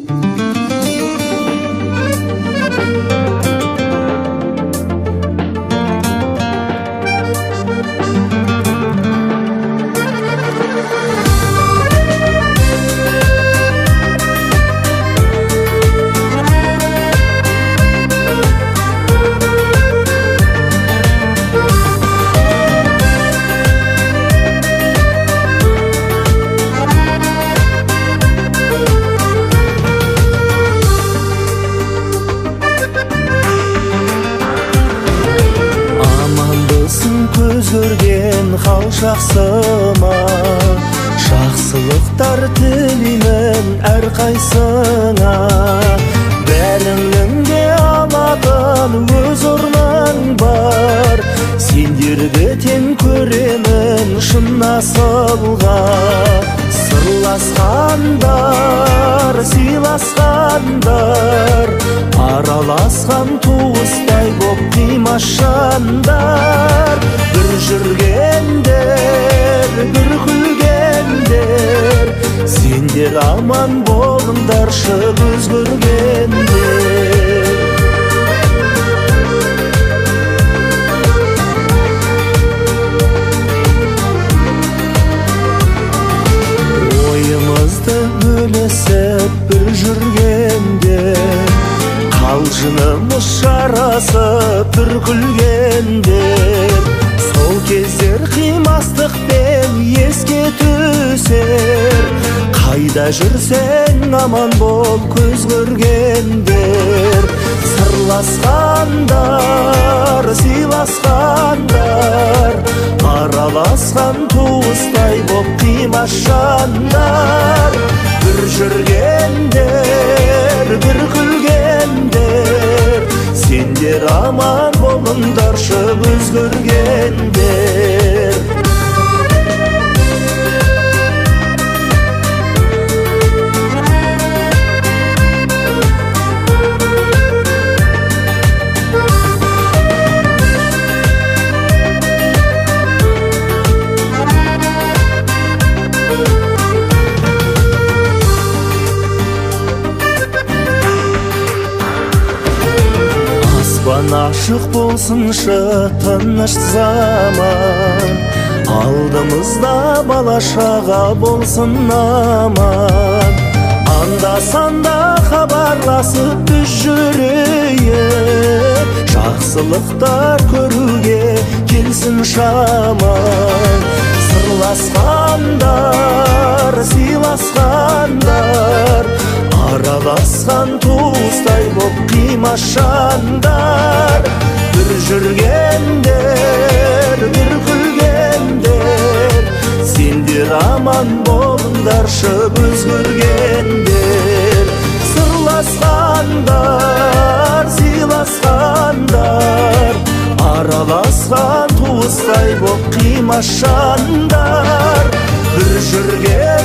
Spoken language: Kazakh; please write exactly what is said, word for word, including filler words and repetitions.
Көрген хал жақсыма жақсылықтар тілеймін әрқайсыңа. Бәріңнің де алатын өз орның бар, сендерді тең көремін шын асылға. Сырласқандар, сыйласқандар, араласқан туыстай боп қимашандар. Bir жүргендер, bir күлгендер, сендер аман болыңдаршы көз көргендер. Ойымызды бөлесіп бір жүргендер, қалжынымыз жарасып бір күлгендер. Сол кездер қимастықпен еске түсер, қайда жүрсең аман бол көз көргендер. Сырласқандар, сыйласқандар, араласқан туыстай боп қимашандар. Bir жүргендер, bir күлгендер, сендер аман болыңдаршы көз көргендер. Ашық болсыншы тыныш заман, алдымызда бала шаға болсын аман. Анда-санда хабарласып біз жүрейік, жақсылықтар көруге келсін шаман. Сырласқандар, сыйласқандар, араласқан туыстай боп қимашандар. Bir жүргендер, bir күлгендер, сендер аман болыңдаршы көз көргендер. Сырласқандар, сыйласқандар, араласқан туыстай боп қимашандар. Bir жүргендер,